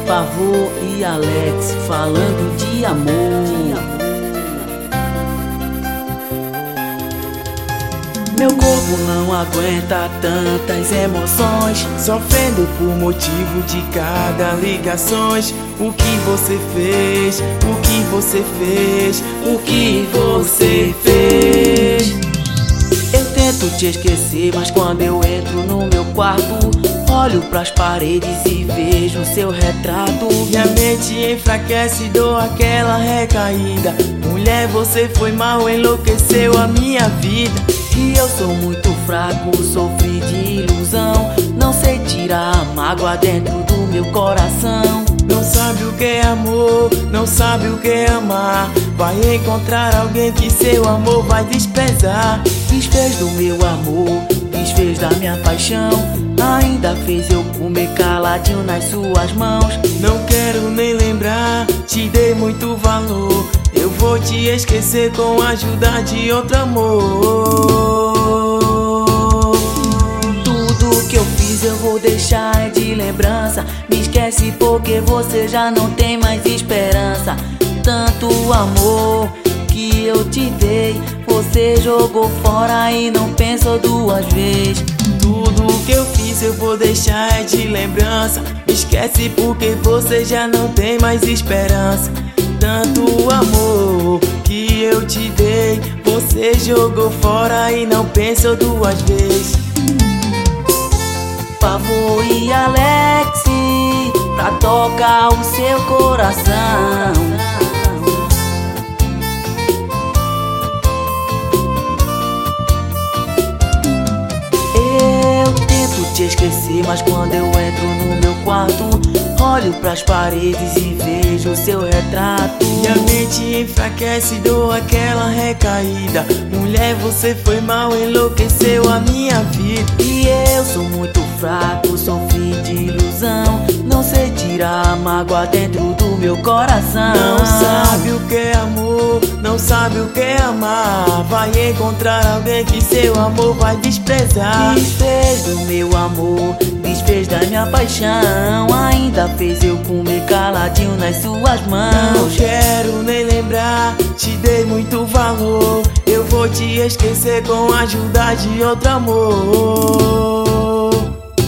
Pavô e Alex falando de amor. Meu corpo não aguenta tantas emoções, sofrendo por motivo de cada ligações. O que você fez? O que você fez? O que você fez? Eu tento te esquecer, mas quando eu entro no meu quarto, olho pras paredes e vejo seu retrato. Minha mente enfraquece, dou aquela recaída. Mulher, você foi mal, enlouqueceu a minha vida. E eu sou muito fraco, sofri de ilusão. Não sei tirar a mágoa dentro do meu coração. Não sabe o que é amor, não sabe o que é amar. Vai encontrar alguém que seu amor vai desprezar. Desfez do meu amor, desfez da minha paixão. Ainda fez eu comer caladinho nas suas mãos. Não quero nem lembrar, te dei muito valor. Eu vou te esquecer com a ajuda de outro amor. Tudo que eu fiz eu vou deixar de lembrança. Me esquece porque você já não tem mais esperança. Tanto amor que eu te dei, você jogou fora e não pensou duas vezes. Tudo que eu fiz eu vou deixar de lembrança. Me esquece porque você já não tem mais esperança. Tanto amor que eu te dei, você jogou fora e não pensou duas vezes. Pavô e Alex pra tocar o seu coração. Eu tento te esquecer, mas quando eu entro no meu quarto, olho pras paredes e vejo seu retrato. Minha mente enfraquece, dou aquela recaída. Mulher, você foi mal, enlouqueceu a minha vida. E eu sou muito fraco, sofri de ilusão. Não sei tirar a mágoa dentro do meu coração. Não sabe o que é amor, não sabe o que é amar. Vai encontrar alguém que seu amor vai desprezar. Desfez do meu amor, desfez da minha paixão. Ainda fez eu comer caladinho nas suas mãos. Não quero nem lembrar, te dei muito valor. Eu vou te esquecer com a ajuda de outro amor.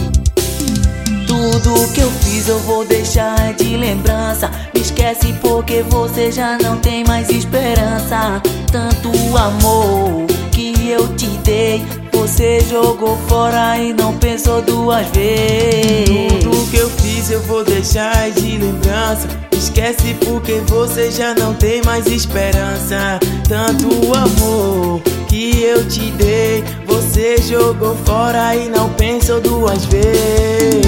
Tudo que eu fiz eu vou deixar de lembrança. Me esquece porque você já não tem mais esperança. Tanto amor que eu te dei, você jogou fora e não pensou duas vezes. Tudo que eu fiz eu vou deixar de lembrança. Me esquece porque você já não tem mais esperança. Tanto amor que eu te dei, você jogou fora e não pensou duas vezes.